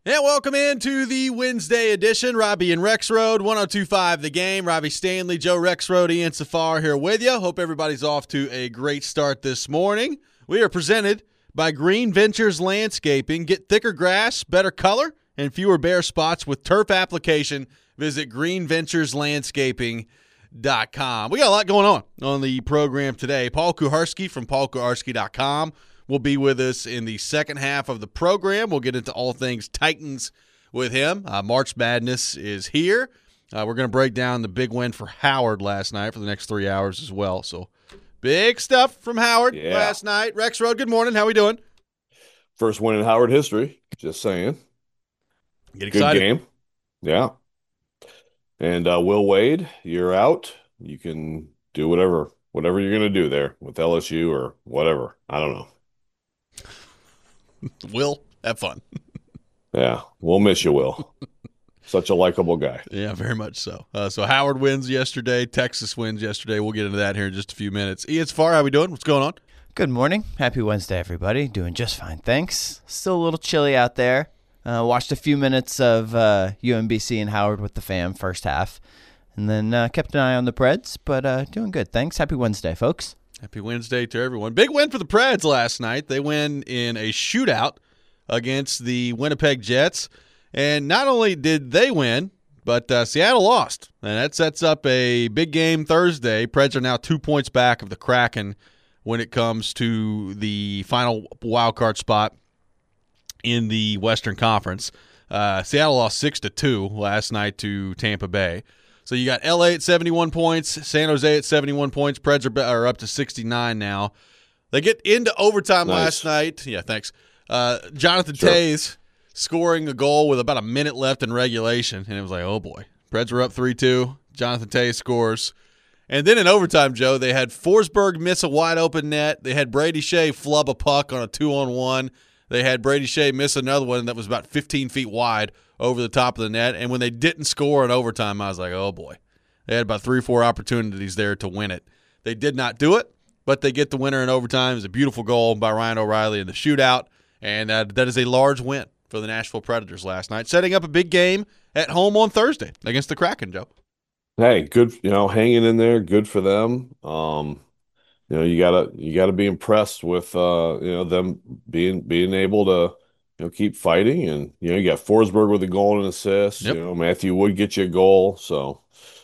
Yeah, welcome into the Wednesday edition. Robbie and Rexroad, 102.5 The Game. Robbie Stanley, Joe Rexroad, Ian Safar here with you. Hope everybody's off to a great start this morning. We are presented by Green Ventures Landscaping. Get thicker grass, better color, and fewer bare spots with turf application. Visit greenventureslandscaping.com. We got a lot going on the program today. Paul Kuharsky from paulkuharsky.com will be with us in the second half of the program. We'll get into all things Titans with him. March Madness is here. We're going to break down the big win for Howard last night for the next 3 hours as well. So big stuff from Howard last night. Rexroad, good morning. How we doing? First win in Howard history. Just saying. Get excited. Good game. Yeah. And Will Wade, you're out. You can do whatever you're going to do there with LSU or whatever. I don't know. Will, have fun. Yeah, we'll miss you, Will. Such a likable guy. Yeah, very much so. So Howard wins yesterday. Texas wins yesterday. We'll get into that here in just a few minutes. Ian Safar, how we doing? What's going on? Good morning. Happy Wednesday, everybody. Doing just fine, thanks. Still a little chilly out there. Watched a few minutes of UMBC and Howard with the fam first half, and then kept an eye on the Preds, but doing good, thanks. Happy Wednesday, folks. Happy Wednesday to everyone. Big win for the Preds last night. They win in a shootout against the Winnipeg Jets. And not only did they win, but Seattle lost. And that sets up a big game Thursday. Preds are now 2 points back of the Kraken when it comes to the final wildcard spot in the Western Conference. Seattle lost 6-2 last night to Tampa Bay. So you got L.A. at 71 points, San Jose at 71 points. Preds are up to 69 now. They get into overtime last night. Yeah, thanks. Jonathan Toews scoring a goal with about a minute left in regulation, and it was like, oh, boy. Preds were up 3-2. Jonathan Toews scores. And then in overtime, Joe, they had Forsberg miss a wide-open net. They had Brady Shea flub a puck on a 2-on-1. They had Brady Shea miss another one that was about 15 feet wide over the top of the net. And when they didn't score in overtime, I was like, oh, boy. They had about 3 or 4 opportunities there to win it. They did not do it, but they get the winner in overtime. It was a beautiful goal by Ryan O'Reilly in the shootout. And that is a large win for the Nashville Predators last night, setting up a big game at home on Thursday against the Kraken, Joe. Hey, good, hanging in there, good for them. You gotta be impressed with them being able to keep fighting, and you got Forsberg with a goal and an assist. Yep. Matthew Wood get you a goal, so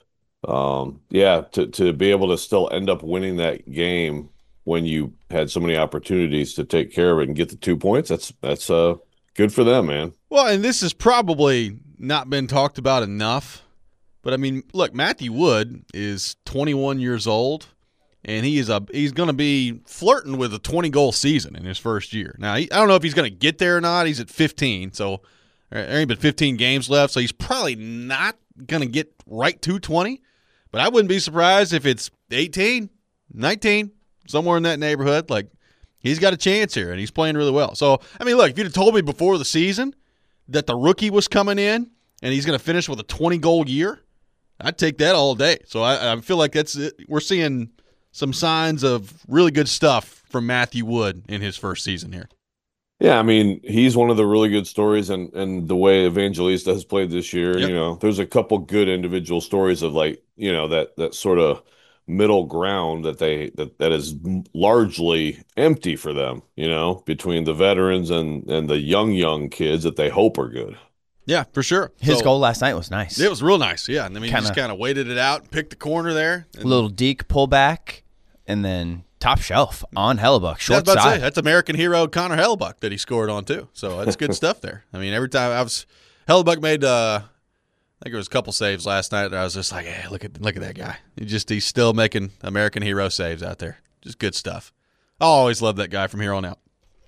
to be able to still end up winning that game when you had so many opportunities to take care of it and get the 2 points, that's good for them, man. Well, and this has probably not been talked about enough, but I mean, look, Matthew Wood is 21 years old. And he's going to be flirting with a 20-goal season in his first year. Now, I don't know if he's going to get there or not. He's at 15, so there ain't been 15 games left, so he's probably not going to get right to 20. But I wouldn't be surprised if it's 18, 19, somewhere in that neighborhood. Like, he's got a chance here, and he's playing really well. So, I mean, look, if you'd have told me before the season that the rookie was coming in and he's going to finish with a 20-goal year, I'd take that all day. So I feel like that's it. We're seeing some signs of really good stuff from Matthew Wood in his first season here. Yeah, I mean, he's one of the really good stories, and the way Evangelista has played this year, Yep. there's a couple good individual stories of that sort of middle ground that is largely empty for them, between the veterans and the young kids that they hope are good. Yeah, for sure. His goal last night was nice. It was real nice, yeah. I mean, he just kind of waited it out, picked the corner there. Little deke pullback, and then top shelf on Hellebuck, short side. Say, that's American hero Connor Hellebuck that he scored on too. So that's good stuff there. I mean, every time Hellebuck made, I think it was a couple saves last night. I was just like, hey, look at that guy. He's still making American hero saves out there. Just good stuff. I'll always love that guy from here on out.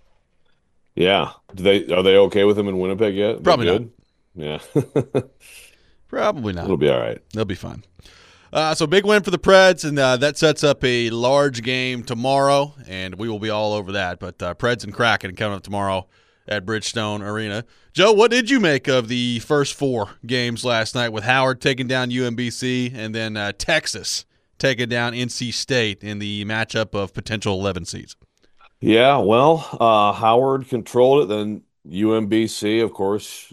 Yeah, are they okay with him in Winnipeg yet? Probably good? not. Yeah. Probably not. It'll be all right. They'll be fine. So big win for the Preds, and that sets up a large game tomorrow, and we will be all over that. But Preds and Kraken coming up tomorrow at Bridgestone Arena. Joe, what did you make of the first 4 games last night with Howard taking down UMBC and then Texas taking down NC State in the matchup of potential 11 seeds? Yeah, well, Howard controlled it. Then UMBC, of course,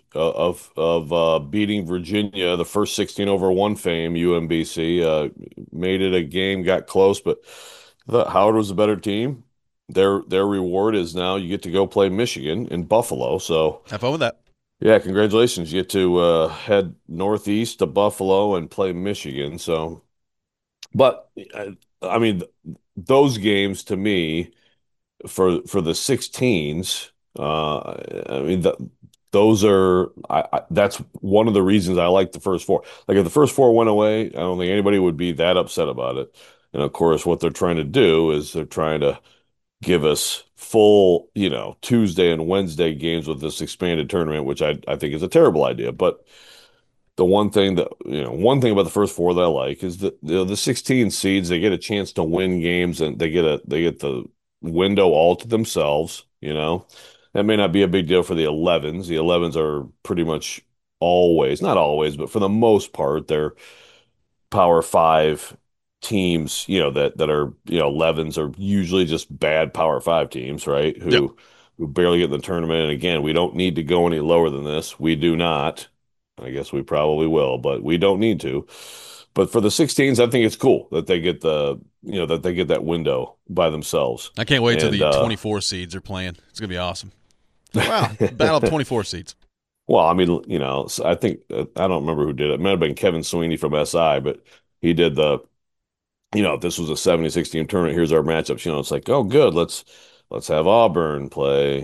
of beating Virginia, the first 16 over one fame. UMBC made it a game, got close, but Howard was a better team. Their reward is now you get to go play Michigan in Buffalo. So Have fun with that. yeah, congratulations. You get to head northeast to Buffalo and play Michigan. So, but I mean, those games to me for the 16s, I mean those are that's one of the reasons I like the first four. Like if the first four went away, I don't think anybody would be that upset about it. And of course, what they're trying to do is they're trying to give us full, Tuesday and Wednesday games with this expanded tournament, which I think is a terrible idea. But the one thing about the first four that I like is that the 16 seeds, they get a chance to win games and they get the window all to themselves, That may not be a big deal for the 11s. The 11s are pretty much always, not always, but for the most part, they're Power Five teams, that are, 11s are usually just bad Power Five teams, right? Yep. Who barely get in the tournament. And again, we don't need to go any lower than this. We do not. I guess we probably will, but we don't need to. But for the 16s, I think it's cool that they get that window by themselves. I can't wait till And the 24 seeds are playing. It's going to be awesome. Wow. Battle of 24 seeds. Well, I mean, so I think I don't remember who did it. It might have been Kevin Sweeney from SI, but he did if this was a 76 team tournament, here's our matchups. It's like, oh, good, let's have Auburn play,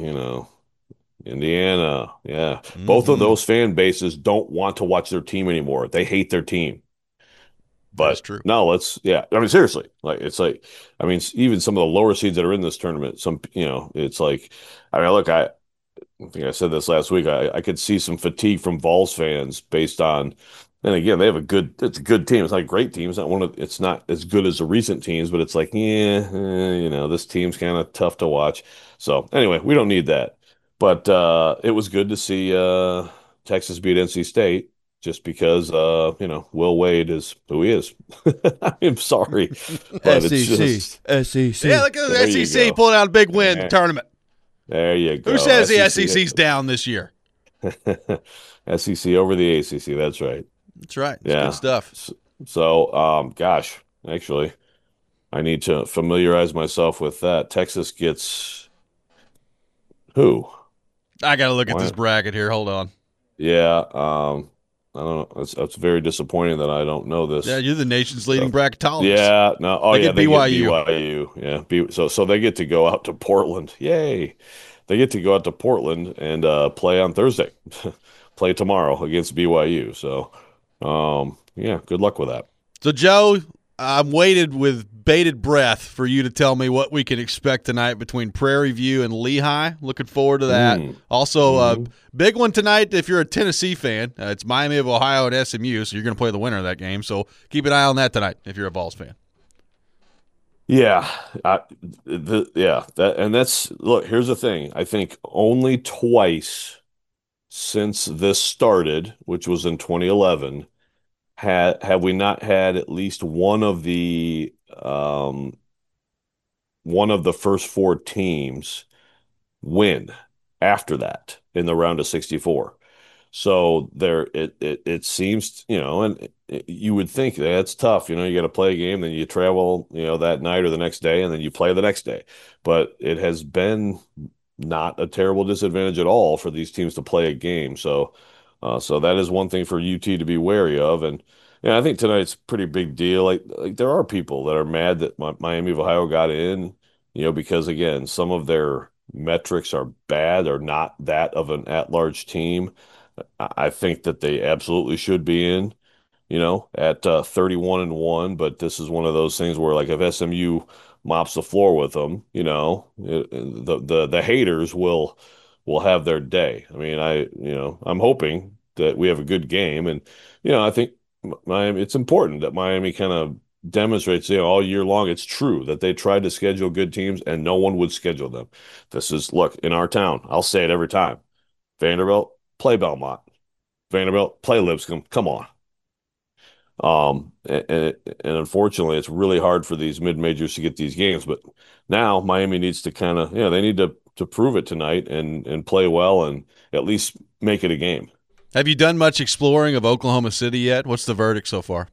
Indiana. Yeah. Both of Mm-hmm. those fan bases don't want to watch their team anymore. They hate their team. That's But true. no, yeah. I mean, seriously, I mean, even some of the lower seeds that are in this tournament, it's like, I mean, look, I think I said this last week. I could see some fatigue from Vols fans based on, and again, it's a good team. It's not a great team. It's not as good as the recent teams, but it's like, yeah, this team's kind of tough to watch. So anyway, we don't need that. But it was good to see Texas beat NC State just because, Will Wade is who he is. I'm sorry, but it's just, SEC. Yeah, look at there the you SEC go. pulling out a big win in the tournament. There you go. Who says the SEC. SEC's down this year? SEC over the ACC. That's right. That's right. It's good Yeah. stuff. So, gosh, actually, I need to familiarize myself with that. Texas gets who? I got to look at this What? bracket here. Hold on. Yeah. I don't know. It's very disappointing that I don't know Yeah, this. you're the nation's leading So, bracketologist. yeah. No. Oh, They yeah. get They get BYU. BYU. Yeah. So they get to go out to Portland. Yay. They get to go out to Portland and play on Thursday. Play tomorrow against BYU. So, yeah. Good luck with that. So, Joe, I'm waited with bated breath for you to tell me what we can expect tonight between Prairie View and Lehigh. Looking forward to that. Also, big one tonight if you're a Tennessee fan. It's Miami of Ohio and SMU, so you're going to play the winner of that game. So keep an eye on that tonight if you're a Vols fan. Yeah, that's look. Here's the thing. I think only twice since this started, which was in 2011, have we not had at least one of the first four teams win after that in the round of 64. So it seems, and you would think that's tough. You got to play a game, then you travel, that night or the next day, and then you play the next day. But it has been not a terrible disadvantage at all for these teams to play a game. So that is one thing for UT to be wary of. And I think tonight's a pretty big deal. Like there are people that are mad that Miami of Ohio got in, because again, some of their metrics are bad or not that of an at-large team. I think that they absolutely should be in, at 31-1. But this is one of those things where, like, if SMU mops the floor with them, the haters will have their day. I mean, I'm hoping that we have a good game, and I think Miami. It's important that Miami kind of demonstrates, all year long. It's true that they tried to schedule good teams, and no one would schedule them. Look, in our town. I'll say it every time. Vanderbilt, play Belmont. Vanderbilt, play Lipscomb. Come on. And unfortunately, it's really hard for these mid majors to get these games. But now Miami needs to kind of, they need to prove it tonight and play well and at least make it a game. Have you done much exploring of Oklahoma City yet? What's the verdict so far?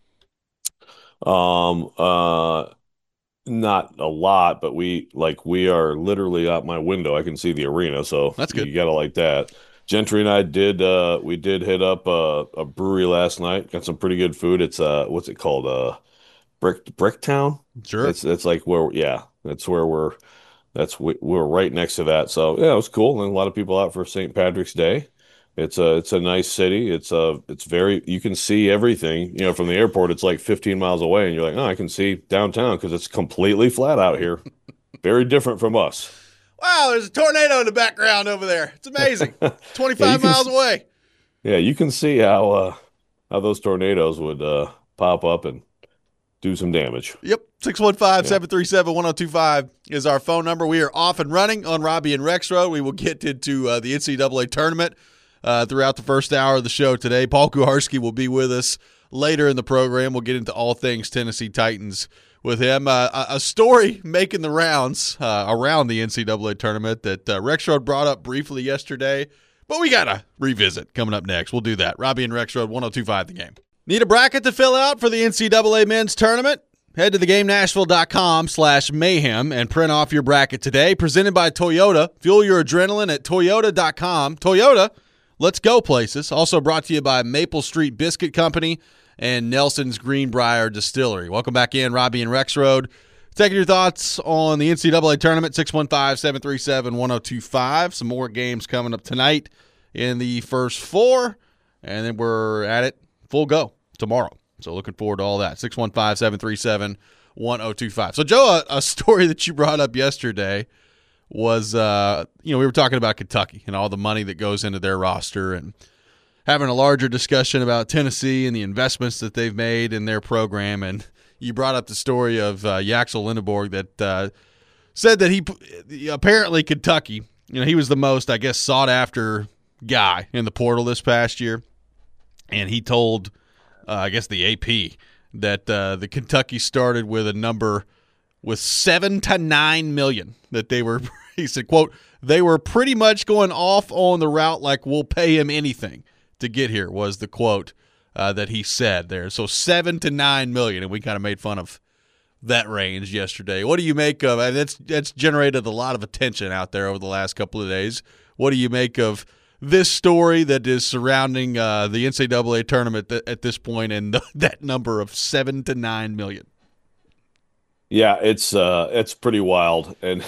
Um, uh, Not a lot, but we are literally out my window. I can see the arena, so That's good. you gotta like that. Gentry and I did hit up a brewery last night. Got some pretty good food. It's what's it called? Bricktown. Sure. It's like where yeah, that's where we're right next to that. So yeah, it was cool. And a lot of people out for St. Patrick's Day. It's a nice city. It's very you can see everything. From the airport, it's like 15 miles away, and you're like, oh, I can see downtown because it's completely flat out here. Very different from us. Wow, there's a tornado in the background over there. It's amazing. Yeah, 25 miles away. yeah, you can see how those tornadoes would pop up and do some damage. Yep. 615-737-1025 is our phone number. We are off and running on Robbie and Rex Road. We will get into the NCAA tournament throughout the first hour of the show today. Paul Kuharsky will be with us later in the program. We'll get into all things Tennessee Titans with him. A story making the rounds around the NCAA tournament that Rex Road brought up briefly yesterday, but we got to revisit coming up next. We'll do that. Robbie and Rex Road, 102.5 The Game. Need a bracket to fill out for the NCAA men's tournament? Head to theGameNashville.com/mayhem and print off your bracket today. Presented by Toyota. Fuel your adrenaline at Toyota.com. Toyota, let's go places. Also brought to you by Maple Street Biscuit Company and Nelson's Greenbrier Distillery. Welcome back in, Robbie and Rex Road. Taking your thoughts on the NCAA tournament, 615-737-1025. Some more games coming up tonight in the first four, and then we're at it full go tomorrow. So looking forward to all that. 615-737-1025. So, Joe, a story that you brought up yesterday was, we were talking about Kentucky and all the money that goes into their roster and having a larger discussion about Tennessee and the investments that they've made in their program. And you brought up the story of Yaxel Lindeborg that said that he apparently Kentucky, he was the most, I guess, sought-after guy in the portal this past year. And he told I guess the AP, that the Kentucky started with a number with $7 to $9 million that they were, he said, quote, they were pretty much going off on the route like we'll pay him anything to get here was the quote that he said there. So $7 to $9 million, and we kind of made fun of that range yesterday. What do you make of it? That's generated a lot of attention out there over the last couple of days. What do you make of this story that is surrounding the NCAA tournament at this point and that number of $7 to $9 million? Yeah, it's pretty wild. And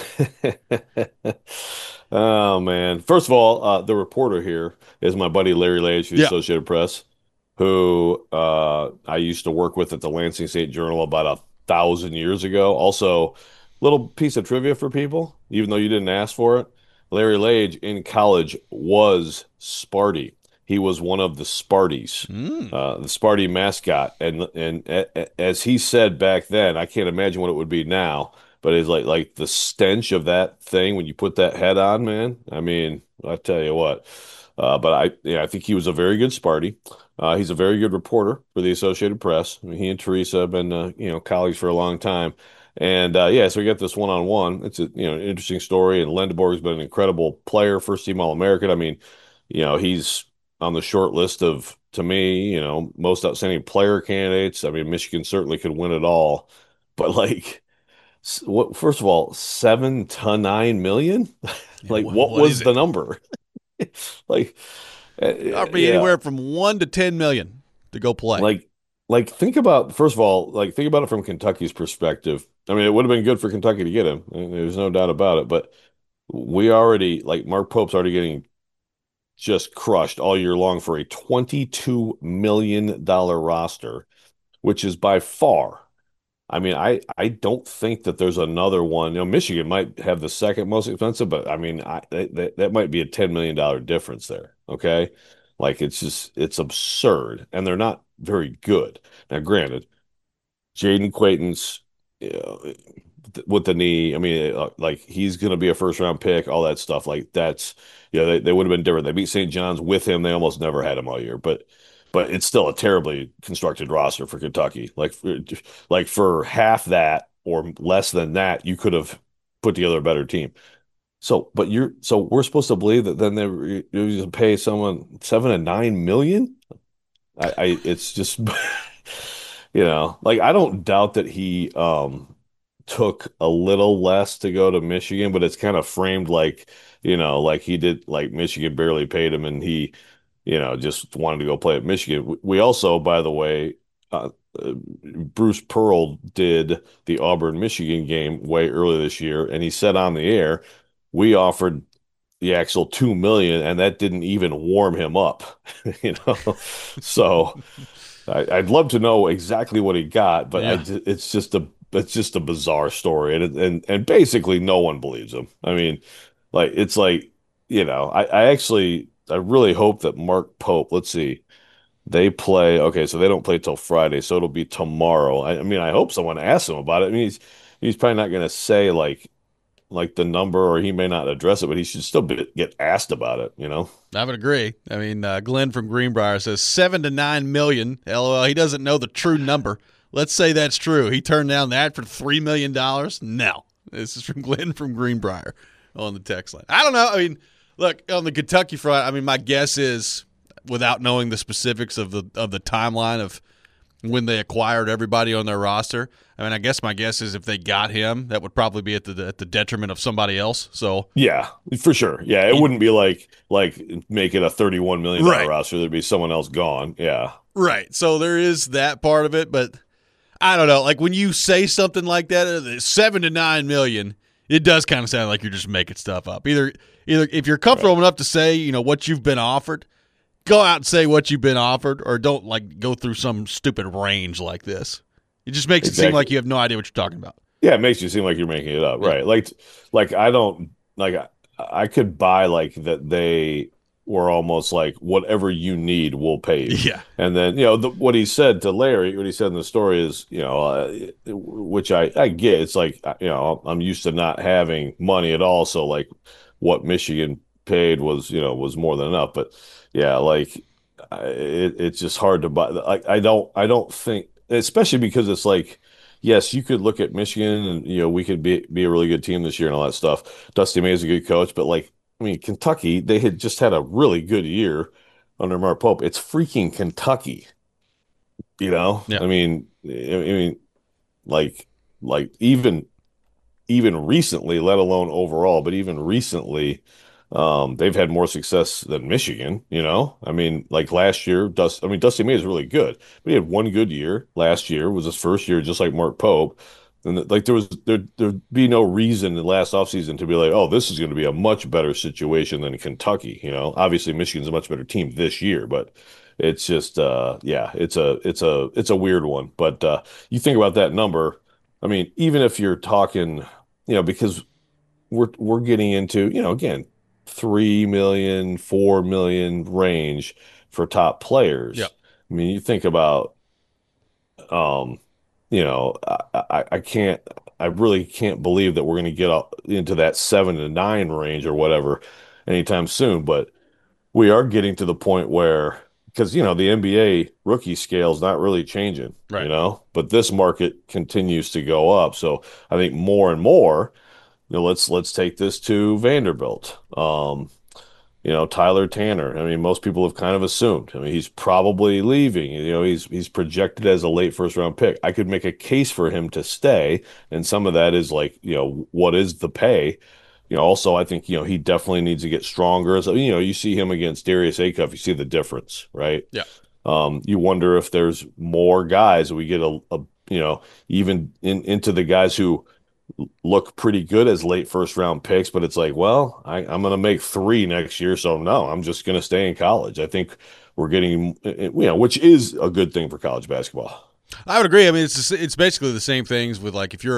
oh man, first of all, the reporter here is my buddy Larry Lage, the Associated Press, who I used to work with at the Lansing State Journal about 1,000 years ago. Also, little piece of trivia for people, even though you didn't ask for it. Larry Lage in college was Sparty. He was one of the Sparties, the Sparty mascot. And as he said back then, I can't imagine what it would be now, but it's like the stench of that thing when you put that head on, man. I mean, I tell you what. But I think he was a very good Sparty. He's a very good reporter for the Associated Press. I mean, he and Teresa have been colleagues for a long time. And so we got this one-on-one. It's an interesting story. And Lindeborg's been an incredible player, first team All-American. I mean, he's on the short list of, to me, most outstanding player candidates. I mean, Michigan certainly could win it all, but first of all, $7 to $9 million. What was the number? I'll be anywhere from $1 to $10 million to go play. Think about, first of all, think about it from Kentucky's perspective. I mean, it would have been good for Kentucky to get him. There's no doubt about it. But we already, Mark Pope's already getting just crushed all year long for a $22 million roster, which is by far. I mean, I don't think that there's another one. Michigan might have the second most expensive, but I mean, that might be a $10 million difference there. Okay. It's absurd. And they're not very good. Now, granted, Jaden Quayton's with the knee. I mean, he's going to be a first round pick, all that stuff. That's, they would have been different. They beat St. John's with him. They almost never had him all year. But but it's still a terribly constructed roster for Kentucky. Like for half that or less than that, you could have put together a better team. So we're supposed to believe that then you're going to pay someone 7 to 9 million. It's just, like I don't doubt that he took a little less to go to Michigan, but it's kind of framed like, like he did, like Michigan barely paid him and he, just wanted to go play at Michigan. We also, by the way, Bruce Pearl did the Auburn Michigan game way earlier this year, and he said on the air, we offered the actual 2 million, and that didn't even warm him up, So I'd love to know exactly what he got, but Yeah. it's just a bizarre story, and basically no one believes him. I mean, like it's like I really hope that Mark Pope. Let's see. They play, okay, so they don't play till Friday, so it'll be tomorrow. I mean, I hope someone asks him about it. I mean, he's probably not going to say like the number, or he may not address it, but he should still get asked about it. I would agree. I mean, Glenn from Greenbrier says 7 to 9 million. LOL. He doesn't know the true number. Let's say that's true. He turned down that for $3 million. No, this is from Glenn from Greenbrier on the text line. I don't know. I mean, look, on the Kentucky front, I mean, my guess is, without knowing the specifics of the timeline of when they acquired everybody on their roster, I mean, I guess my guess is if they got him, that would probably be at the detriment of somebody else. So yeah, for sure. Yeah, it wouldn't be like make it a $31 million Right. roster. There'd be someone else gone. Yeah. Right. So there is that part of it, but I don't know. Like when you say something like that, 7 to 9 million, it does kind of sound like you're just making stuff up. Either if you're comfortable enough to say, what you've been offered, go out and say what you've been offered, or don't like go through some stupid range like this. It just makes it seem like you have no idea what you're talking about. Yeah, it makes you seem like you're making it up, Yeah. right? Like I don't like I could buy like that they were almost like whatever you need, we'll pay you. Yeah. And then what he said to Larry, what he said in the story is, which I get. It's like I'm used to not having money at all, so like what Michigan paid was more than enough. But yeah, like it's just hard to buy. Like I don't think, especially because it's like, yes, you could look at Michigan and we could be a really good team this year and all that stuff. Dusty May is a good coach, but like I mean, Kentucky, they had just had a really good year under Mark Pope. It's freaking Kentucky, Yeah. I mean, like even recently, let alone overall, but even recently, they've had more success than Michigan, I mean, like last year, Dusty May is really good, but he had one good year. Last year was his first year, just like Mark Pope. And like there'd be no reason in the last offseason to be like, oh, this is going to be a much better situation than Kentucky. Obviously Michigan's a much better team this year, but it's just yeah, it's a weird one. But you think about that number. I mean, even if you're talking, because we're getting into, again, 3 million, 4 million range for top players. Yep. I mean, you think about, um, I can't, I really can't believe that we're going to get into that 7 to 9 range or whatever anytime soon. But we are getting to the point where, because the NBA rookie scale is not really changing, Right. but this market continues to go up. So I think more and more, let's take this to Vanderbilt. Tyler Tanner. I mean, most people have kind of assumed. I mean, he's probably leaving. He's projected as a late first round pick. I could make a case for him to stay, and some of that is like, what is the pay? Also, I think, he definitely needs to get stronger. So, you see him against Darius Acuff, you see the difference, right? Yeah. You wonder if there's more guys. We get even into the guys who look pretty good as late first round picks, but it's like, well, I'm going to make 3 next year. So no, I'm just going to stay in college. I think we're getting, which is a good thing for college basketball. I would agree. I mean, it's basically the same things with like if you're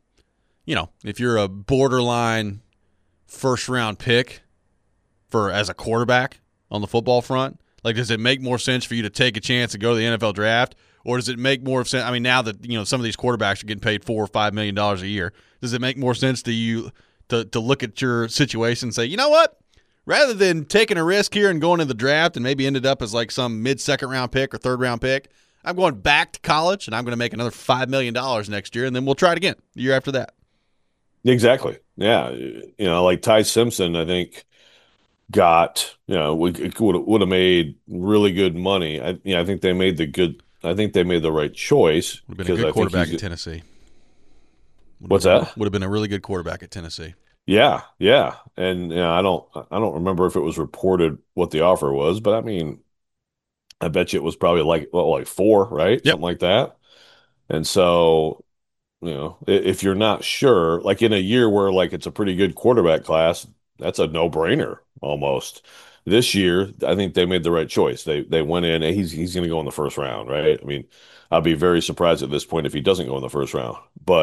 a borderline first round pick as a quarterback on the football front, like does it make more sense for you to take a chance and go to the NFL draft, or does it make more sense? I mean, now that some of these quarterbacks are getting paid $4 or $5 million a year, does it make more sense to you to look at your situation and say, you know what, rather than taking a risk here and going to the draft and maybe ended up as like some mid-second round pick or third-round pick, I'm going back to college, and I'm going to make another $5 million next year, and then we'll try it again the year after that. Exactly. Yeah. Like Ty Simpson, I think got, would have made really good money. I think they made the right choice Would have been a good quarterback at Tennessee. What's that? Would have been a really good quarterback at Tennessee. Yeah, yeah. And I don't remember if it was reported what the offer was, but I mean, I bet you it was probably like 4, right? Yep. Something like that. And so, if you're not sure, like in a year where like it's a pretty good quarterback class, that's a no-brainer almost. This year, I think they made the right choice. They went in, and he's going to go in the first round, right? I mean, I'll be very surprised at this point if he doesn't go in the first round.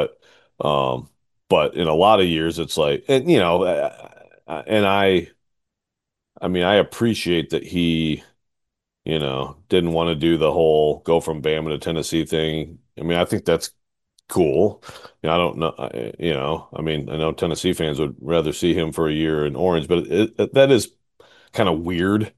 Um, but in a lot of years, it's like, and and I mean, I appreciate that he didn't want to do the whole go from Bama to Tennessee thing. I mean, I think that's cool. I don't know, I mean, I know Tennessee fans would rather see him for a year in Orange, but that is kind of weird,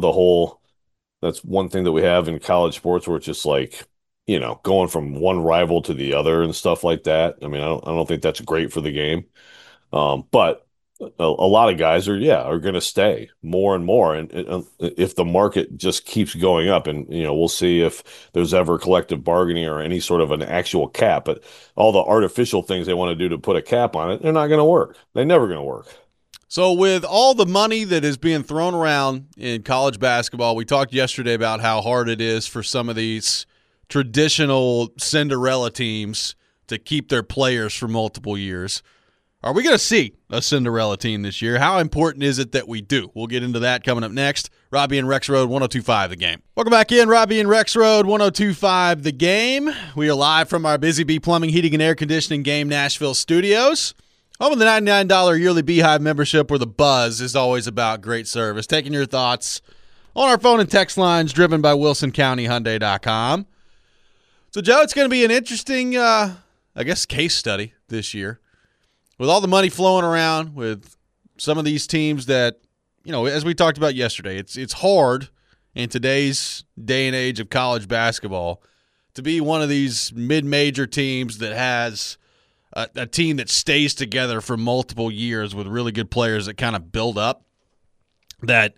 that's one thing that we have in college sports where it's just like, going from one rival to the other and stuff like that. I mean, I don't think that's great for the game. But a lot of guys are going to stay more and more. And if the market just keeps going up, and, we'll see if there's ever collective bargaining or any sort of an actual cap, but all the artificial things they want to do to put a cap on it, they're not going to work. They're never going to work. So with all the money that is being thrown around in college basketball, we talked yesterday about how hard it is for some of these traditional Cinderella teams to keep their players for multiple years. Are we going to see a Cinderella team this year? How important is it that we do? We'll get into that coming up next. Robbie and Rex Road, 102.5 The Game. Welcome back in, Robbie and Rex Road, 102.5 The Game. We are live from our Busy Bee Plumbing, Heating, and Air Conditioning Game Nashville studios. Home of the $99 yearly Beehive membership, where the buzz is always about great service. Taking your thoughts on our phone and text lines driven by WilsonCountyHyundai.com. So, Joe, it's going to be an interesting, case study this year. With all the money flowing around, with some of these teams that, as we talked about yesterday, it's hard in today's day and age of college basketball to be one of these mid-major teams that has a team that stays together for multiple years with really good players that kind of build up. That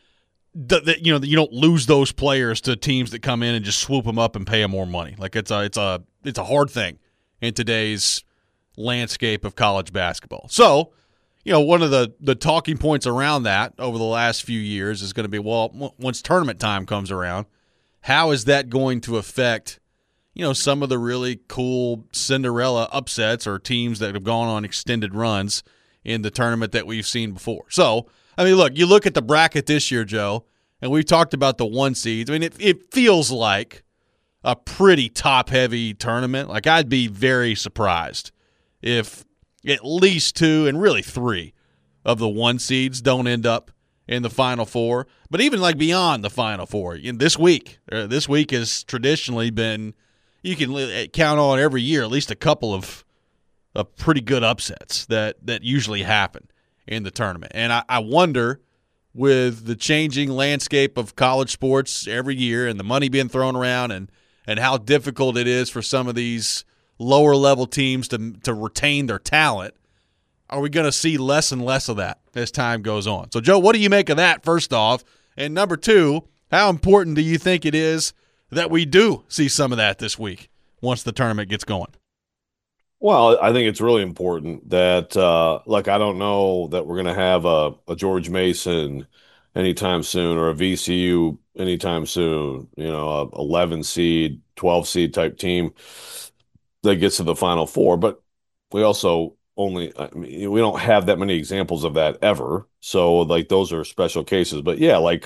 you don't lose those players to teams that come in and just swoop them up and pay them more money. Like it's a hard thing in today's landscape of college basketball. So, one of the talking points around that over the last few years is going to be, well, once tournament time comes around, how is that going to affect, some of the really cool Cinderella upsets or teams that have gone on extended runs in the tournament that we've seen before? So, I mean, look, you look at the bracket this year, Joe, and we've talked about the 1 seeds. I mean, it feels like a pretty top-heavy tournament. Like, I'd be very surprised if at least 2 and really 3 of the 1 seeds don't end up in the Final Four. But even like beyond the Final Four, this week has traditionally been, you can count on every year at least a couple of pretty good upsets that usually happen in the tournament. And I wonder, with the changing landscape of college sports every year and the money being thrown around and how difficult it is for some of these lower level teams to retain their talent, are we going to see less and less of that as time goes on? So, Joe, what do you make of that, first off? And number two, how important do you think it is that we do see some of that this week once the tournament gets going? Well, I think it's really important that, I don't know that we're going to have a George Mason anytime soon or a VCU anytime soon, a 11 seed, 12 seed type team that gets to the Final Four. But we also we don't have that many examples of that ever. So, like, those are special cases. But, yeah, like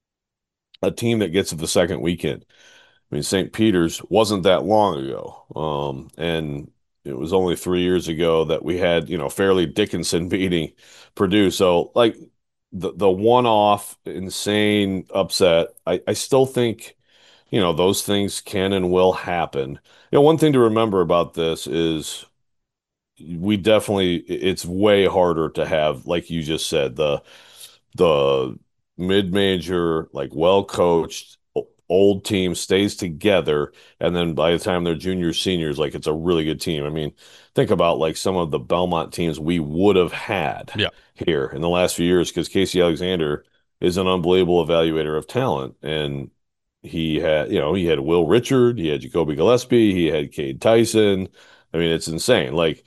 a team that gets to the second weekend. I mean, St. Peter's wasn't that long ago. And it was only 3 years ago that we had, Fairleigh Dickinson beating Purdue. So, like, the one-off insane upset, I still think, those things can and will happen. One thing to remember about this is it's way harder to have, like you just said, the the mid-major, like well-coached old team stays together, and then by the time they're juniors, seniors, like it's a really good team. I mean, think about like some of the Belmont teams we would have had Yeah. here in the last few years because Casey Alexander is an unbelievable evaluator of talent, and he had Will Richard, he had Jacoby Gillespie, he had Cade Tyson. I mean, it's insane. Like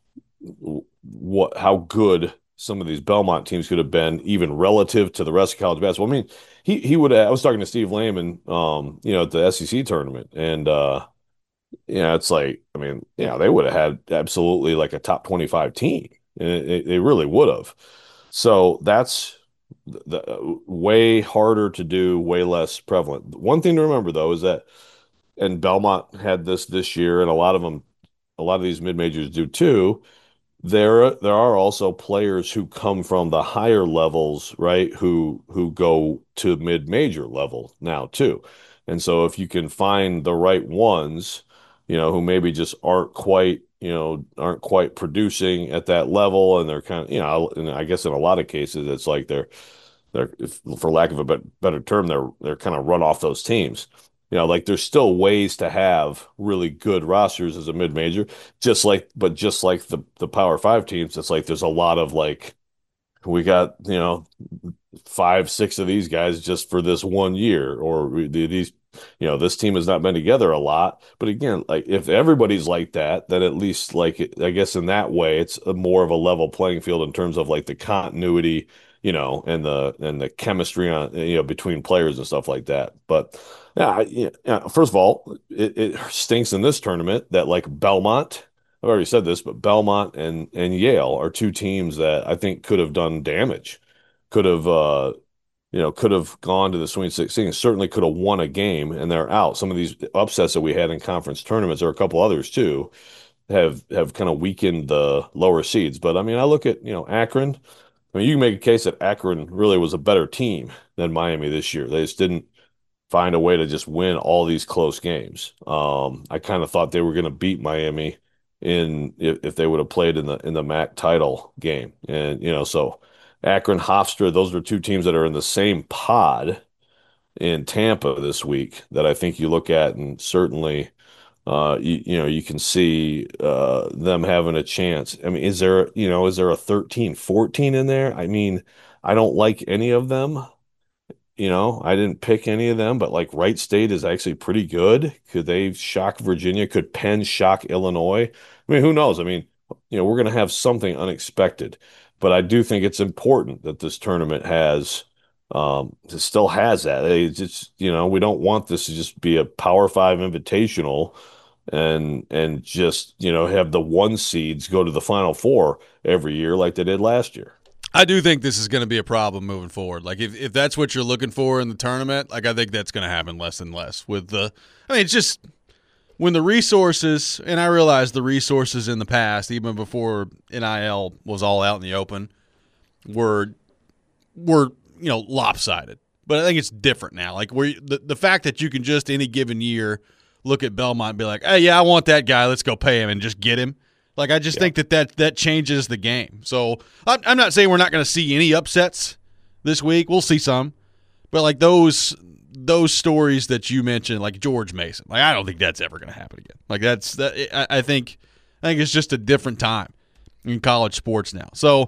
how good some of these Belmont teams could have been, even relative to the rest of college basketball. I mean, he would. I was talking to Steve Lehman, at the SEC tournament, and it's like, I mean, they would have had absolutely like a top 25 team, and they really would have. So that's way harder to do, way less prevalent. One thing to remember though is that, and Belmont had this year, and a lot of these mid majors do too. There are also players who come from the higher levels, right? Who go to mid-major level now too. And so if you can find the right ones, who maybe just aren't quite producing at that level, and they're kind of, and I guess in a lot of cases it's like they're for lack of a better term, they're kind of run off those teams. Like there's still ways to have really good rosters as a mid-major, just like the Power Five teams, it's like there's a lot of like we got, five, six of these guys just for this one year, or this team has not been together a lot. But again, like if everybody's like that, then at least like I guess in that way, it's more of a level playing field in terms of like the continuity, and the chemistry on, between players and stuff like that. But first of all, it stinks in this tournament that like Belmont. I've already said this, but Belmont and Yale are two teams that I think could have done damage, could have could have gone to the Sweet 16, certainly could have won a game, and they're out. Some of these upsets that we had in conference tournaments, or a couple others too, have kind of weakened the lower seeds. But I mean, I look at, Akron. I mean, you can make a case that Akron really was a better team than Miami this year. They just didn't find a way to just win all these close games. I kind of thought they were going to beat Miami if they would have played in the MAC title game, and so Akron, Hofstra, those are two teams that are in the same pod in Tampa this week that I think you look at, and certainly you can see them having a chance. I mean, is there a 13-14 in there? I mean, I don't like any of them. I didn't pick any of them, but like Wright State is actually pretty good. Could they shock Virginia? Could Penn shock Illinois? I mean, who knows? I mean, we're going to have something unexpected, but I do think it's important that this tournament still has that. It's just, we don't want this to just be a Power Five invitational and just, have the one seeds go to the Final Four every year like they did last year. I do think this is going to be a problem moving forward. Like if that's what you're looking for in the tournament, like I think that's going to happen less and less it's just when the resources, and I realize the resources in the past, even before NIL was all out in the open, were lopsided. But I think it's different now. Like the fact that you can just any given year look at Belmont and be like, hey, yeah, I want that guy. Let's go pay him and just get him. Like, I just think that changes the game. So I'm not saying we're not going to see any upsets this week. We'll see some. But, like, those stories that you mentioned, like George Mason, like, I don't think that's ever going to happen again. Like, I think it's just a different time in college sports now. So,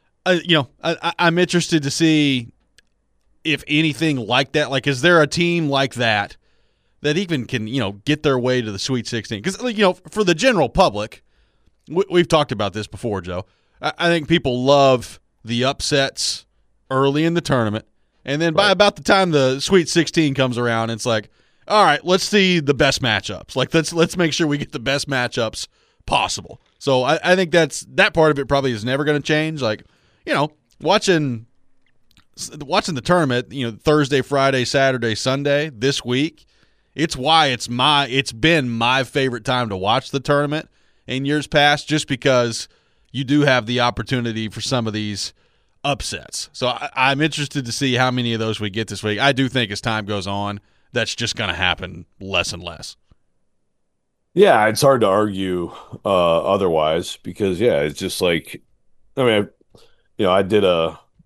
I'm interested to see if anything like that. Like, is there a team like that even can, get their way to the Sweet 16? Because, for the general public, we've talked about this before, Joe. I think people love the upsets early in the tournament, and then by about the time the Sweet 16 comes around, it's like, all right, let's see the best matchups. Like let's make sure we get the best matchups possible. So I think that part of it probably is never going to change. Like, watching the tournament, Thursday, Friday, Saturday, Sunday this week. It's why it's been my favorite time to watch the tournament in years past, just because you do have the opportunity for some of these upsets. So I'm interested to see how many of those we get this week. I do think as time goes on, that's just going to happen less and less. Yeah, it's hard to argue otherwise because, it's just like, I mean, I did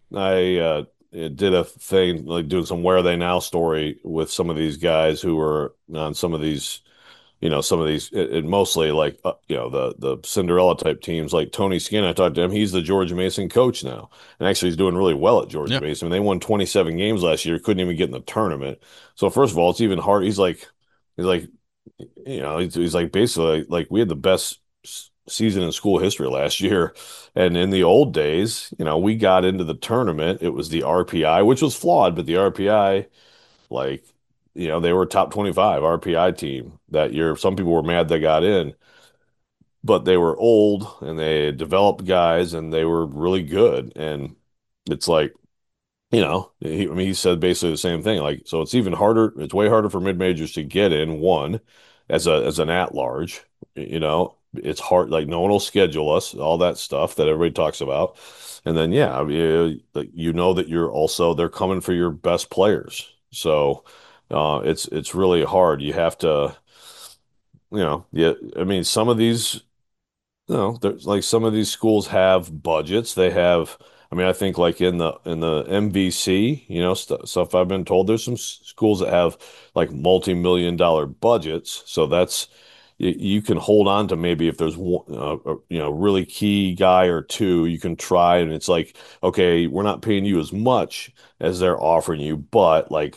did a thing like doing some Where Are They Now story with some of these guys who were on some of these, it mostly like the Cinderella type teams like Tony Skinn. I talked to him. He's the George Mason coach now, and actually he's doing really well at George Yeah. Mason. They won 27 games last year. Couldn't even get in the tournament. So first of all, it's even hard. He's like, he's like basically like we had the best season in school history last year. And in the old days, we got into the tournament. It was the RPI, which was flawed, but the RPI, like, they were a top 25 RPI team that year. Some people were mad they got in, but they were old and they had developed guys and they were really good. And it's like, he said basically the same thing. Like, so it's even harder. It's way harder for mid majors to get in. One, as an at large, it's hard. Like, no one will schedule us. All that stuff that everybody talks about. And then, yeah, I mean, that they're coming for your best players. So, it's really hard. You have to, yeah. I mean, some of these. No, there's like some of these schools have budgets. They have, I mean, I think like in the MVC, stuff I've been told, there's some schools that have like multi-million-dollar budgets. So you can hold on to maybe if there's one, really key guy or two, you can try, and it's like, okay, we're not paying you as much as they're offering you, but like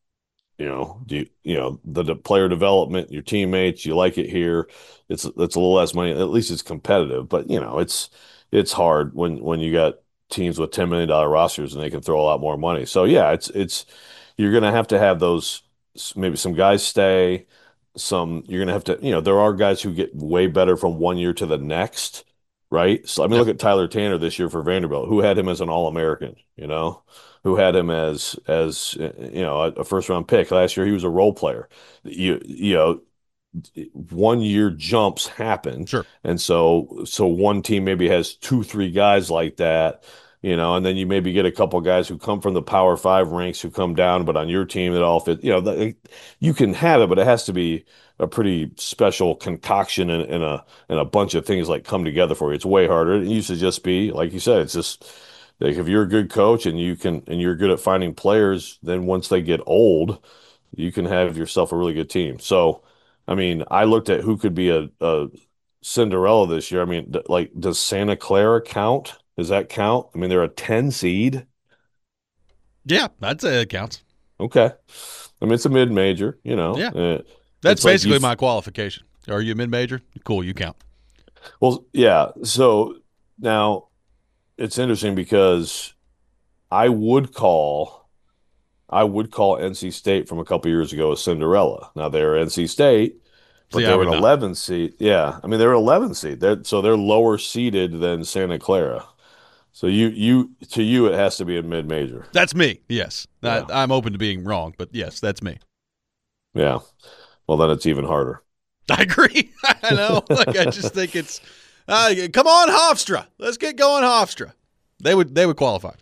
the player development, your teammates, you like it here. It's a little less money. At least it's competitive, but it's hard when you got teams with $10 million rosters and they can throw a lot more money. So yeah, it's you're gonna have to have those. Maybe some guys stay. You're gonna have to. There are guys who get way better from one year to the next, right? So I mean, Yep. look at Tyler Tanner this year for Vanderbilt, who had him as an All-American. Who had him as a first round pick last year. He was a role player. You know 1 year jumps happen, Sure. and so one team maybe has 2 3 guys like that, and then you maybe get a couple guys who come from the Power Five ranks who come down, but on your team it all fit. You can have it, but it has to be a pretty special concoction and a bunch of things like come together for you. It's way harder. It used to just be like you said. It's just like if you're a good coach and you're good at finding players, then once they get old, you can have yourself a really good team. So, I mean, I looked at who could be a Cinderella this year. I mean, like, does Santa Clara count? Does that count? I mean, they're a 10 seed. Yeah, I'd say it counts. Okay. I mean, it's a mid-major, Yeah. That's it's like basically my qualification. Are you a mid-major? Cool, you count. well, yeah. So now it's interesting because I would call NC State from a couple years ago a Cinderella. Now they're NC State, but See, they I were would an not. 11 seed. Yeah, I mean they're 11 seed. They're lower seeded than Santa Clara. So to you it has to be a mid major. That's me. Yes. Yeah. I'm open to being wrong, but yes, that's me. Yeah. Well, then it's even harder. I agree. I know. Like, I just think it's come on, Hofstra. Let's get going, Hofstra. They would qualify.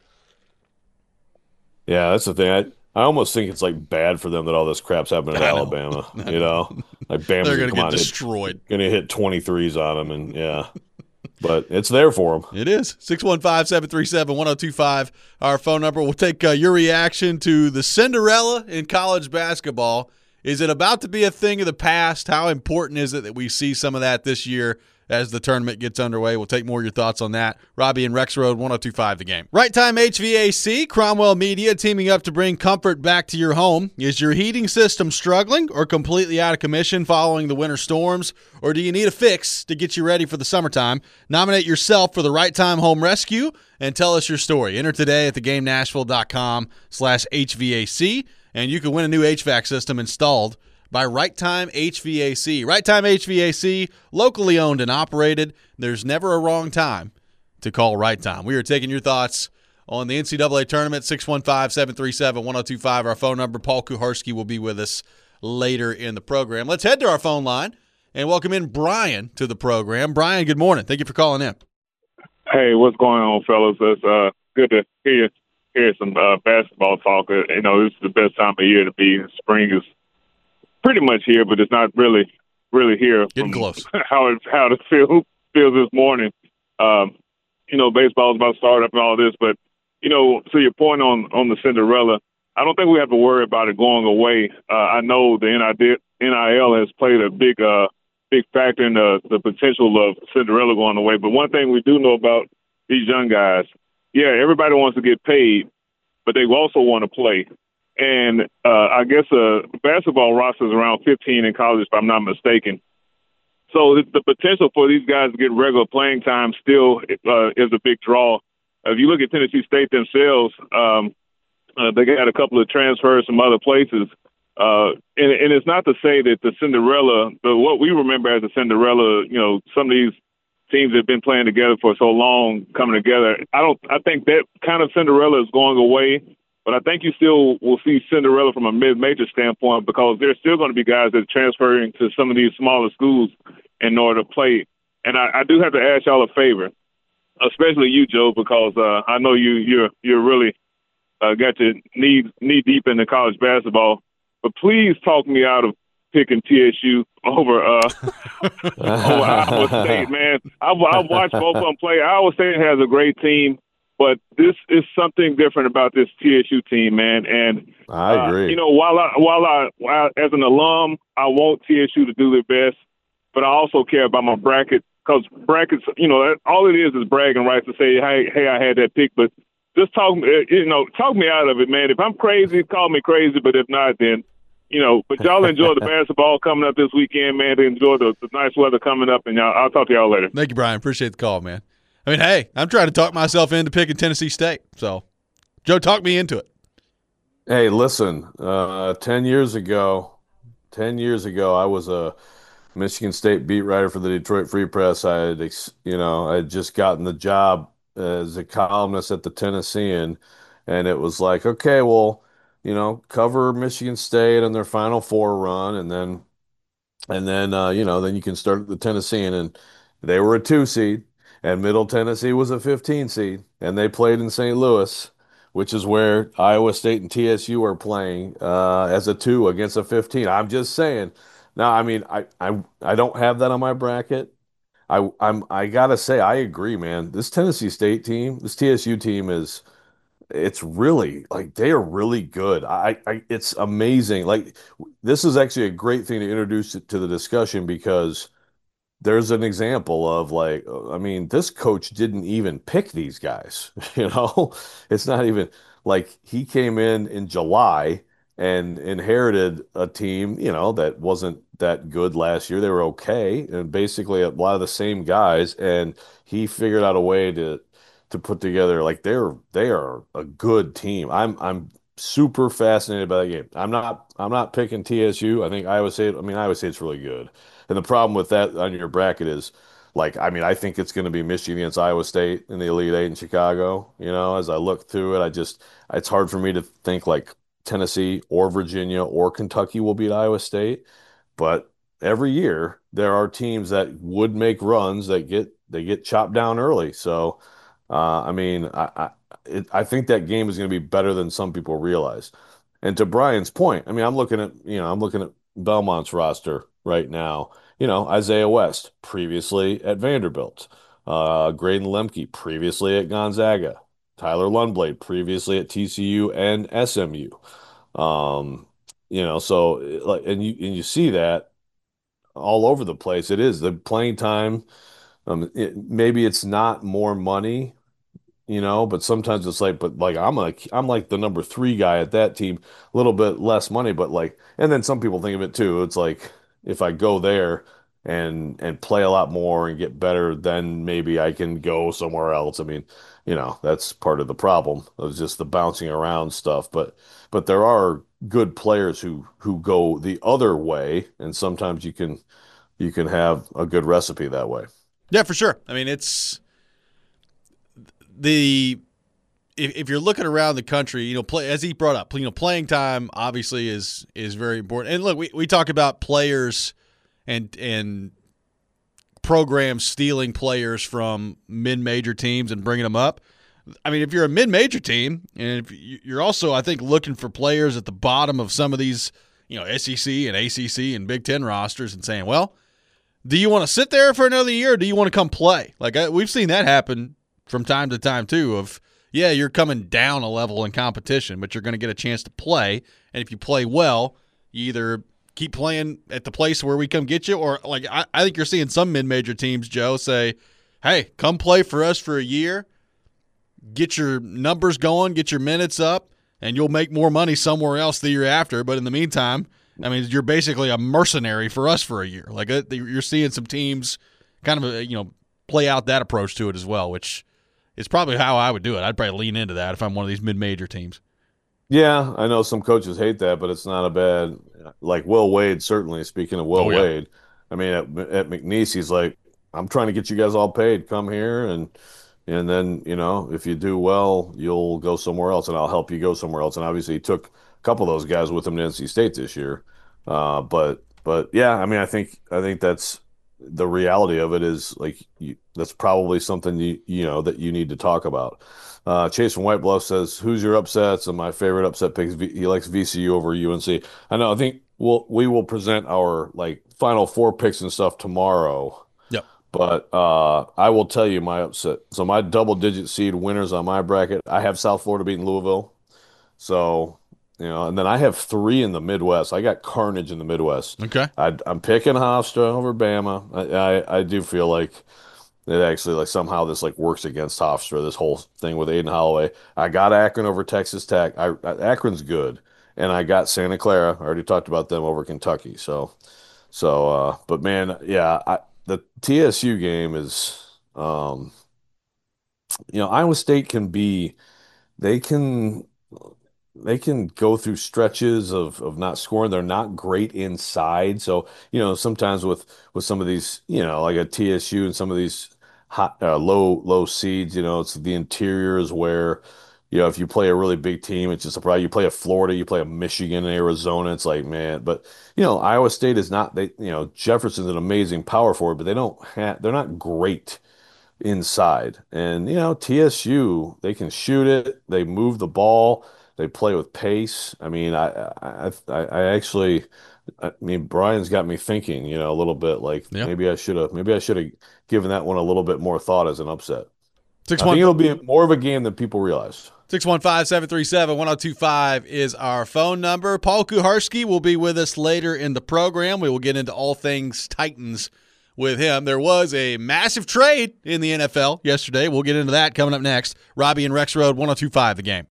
Yeah, that's the thing. I almost think it's like bad for them that all this crap's happening at I know. Alabama. Like Bama's They're gonna come get on, destroyed. gonna hit 23s on them, and yeah, but it's there for them. It is 615-737-1025. Our phone number. We'll take your reaction to the Cinderella in college basketball. Is it about to be a thing of the past? How important is it that we see some of that this year as the tournament gets underway? We'll take more of your thoughts on that. Robbie and Rex Road, 1025 The Game. Right Time HVAC, Cromwell Media teaming up to bring comfort back to your home. Is your heating system struggling or completely out of commission following the winter storms? Or do you need a fix to get you ready for the summertime? Nominate yourself for the Right Time Home Rescue and tell us your story. Enter today at thegamenashville.com/HVAC, and you can win a new HVAC system installed by Right Time HVAC. Right Time HVAC, locally owned and operated. There's never a wrong time to call Right Time. We are taking your thoughts on the NCAA tournament, 615-737-1025. Our phone number. Paul Kuharski will be with us later in the program. Let's head to our phone line and welcome in Brian to the program. Brian, good morning. Thank you for calling in. Hey, what's going on, fellas? It's good to hear some basketball talk. This is the best time of year to be. Spring is pretty much here, but it's not really here. Getting close. How it feels this morning. Baseball's about to start up and all this, but to your point on the Cinderella, I don't think we have to worry about it going away. I know the NIL has played a big factor in the potential of Cinderella going away. But one thing we do know about these young guys, everybody wants to get paid, but they also want to play. And I guess basketball roster is around 15 in college, if I'm not mistaken. So the potential for these guys to get regular playing time still is a big draw. If you look at Tennessee State themselves, they got a couple of transfers from other places. And it's not to say that the Cinderella, what we remember as the Cinderella, some of these teams have been playing together for so long, coming together. I think that kind of Cinderella is going away, but I think you still will see Cinderella from a mid-major standpoint because there's still going to be guys that are transferring to some of these smaller schools in order to play. And I do have to ask y'all a favor, especially you, Joe, because I know you're really got your knee deep into college basketball. But please talk me out of picking TSU over Iowa State, man. I've watched both of them play. Iowa State has a great team, but this is something different about this TSU team, man. And I agree. While I as an alum, I want TSU to do their best, but I also care about my bracket because brackets, all it is bragging rights to say, hey, I had that pick, but just talk me out of it, man. If I'm crazy, call me crazy, but if not, then. But y'all enjoy the basketball coming up this weekend, man. Enjoy the nice weather coming up, and I'll talk to y'all later. Thank you, Brian. Appreciate the call, man. I mean, hey, I'm trying to talk myself into picking Tennessee State. So, Joe, talk me into it. Hey, listen, 10 years ago, I was a Michigan State beat writer for the Detroit Free Press. I had just gotten the job as a columnist at the Tennessean, and it was like, okay, well, cover Michigan State and their Final Four run, and then then you can start the Tennessean, and they were a 2 seed, and Middle Tennessee was a 15 seed, and they played in St. Louis, which is where Iowa State and TSU are playing as a 2 against a 15. I'm just saying. Now, I mean, I don't have that on my bracket. I gotta say, I agree, man. This Tennessee State team, this TSU team it's really like they are really good. It's amazing. Like this is actually a great thing to introduce to the discussion because there's an example of like, I mean, this coach didn't even pick these guys, It's not even like he came in July and inherited a team, that wasn't that good last year. They were okay and basically a lot of the same guys, and he figured out a way to put together like they are a good team. I'm super fascinated by that game. I'm not picking TSU. I think Iowa State's really good. And the problem with that on your bracket is like, I mean, I think it's going to be Michigan against Iowa State in the Elite Eight in Chicago. As I look through it, it's hard for me to think like Tennessee or Virginia or Kentucky will beat Iowa State. But every year there are teams that would make runs that get chopped down early. So, I mean, I think that game is going to be better than some people realize. And to Brian's point, I mean, I'm looking at Belmont's roster right now. Isaiah West, previously at Vanderbilt. Graydon Lemke, previously at Gonzaga. Tyler Lundblade, previously at TCU and SMU. So like, and you see that all over the place. It is the playing time. Maybe it's not more money, but sometimes it's like, I'm like the number 3 guy at that team, a little bit less money, but like, and then some people think of it too. It's like, if I go there and play a lot more and get better, then maybe I can go somewhere else. I mean, that's part of the problem of just the bouncing around stuff, but there are good players who go the other way. And sometimes you can have a good recipe that way. Yeah, for sure. I mean, it's if you're looking around the country, as he brought up, playing time obviously is very important. And look, we talk about players and programs stealing players from mid-major teams and bringing them up. I mean, if you're a mid-major team, and if you're also, I think, looking for players at the bottom of some of these, SEC and ACC and Big Ten rosters and saying, well, do you want to sit there for another year or do you want to come play? Like we've seen that happen from time to time too of, yeah, you're coming down a level in competition, but you're going to get a chance to play. And if you play well, you either keep playing at the place where we come get you, or like I think you're seeing some mid-major teams, Joe, say, hey, come play for us for a year, get your numbers going, get your minutes up, and you'll make more money somewhere else the year after. But in the meantime, I mean, you're basically a mercenary for us for a year. Like you're seeing some teams kind of, play out that approach to it as well, which is probably how I would do it. I'd probably lean into that if I'm one of these mid-major teams. Yeah, I know some coaches hate that, but it's not a bad, like Will Wade, certainly. Speaking of Will Wade, I mean, at McNeese, he's like, I'm trying to get you guys all paid. Come here, and then, if you do well, you'll go somewhere else, and I'll help you go somewhere else. And obviously, he took a couple of those guys with him to NC State this year. But yeah, I mean, I think that's the reality of it is like that's probably something that you need to talk about. Chase from White Bluff says, "Who's your upsets?" And my favorite upset pick is he likes VCU over UNC. I know. I think we will present our like Final Four picks and stuff tomorrow. Yep. But I will tell you my upset. So my double-digit seed winners on my bracket, I have South Florida beating Louisville. So and then I have 3 in the Midwest. I got carnage in the Midwest. Okay. I'm picking Hofstra over Bama. I do feel like it actually like somehow this like works against Hofstra, this whole thing with Aiden Holloway. I got Akron over Texas Tech. Akron's good, and I got Santa Clara. I already talked about them over Kentucky. But man, yeah, the TSU game is, Iowa State they can go through stretches of not scoring. They're not great inside. So, sometimes with some of these, like a TSU and some of these hot, low seeds, it's the interiors where, if you play a really big team, it's just a problem. You play a Florida, you play a Michigan, Arizona, it's like, man, but, Iowa State is not, Jefferson's an amazing power forward, but they're not great inside. And, TSU, they can shoot it. They move the ball. They play with pace. I mean, I actually, Brian's got me thinking, a little bit like maybe I should have given that one a little bit more thought as an upset. I think it'll be more of a game than people realize. 615-737-1025 is our phone number. Paul Kuharsky will be with us later in the program. We will get into all things Titans with him. There was a massive trade in the NFL yesterday. We'll get into that coming up next. Robbie and Rex Road, 1025 The Game.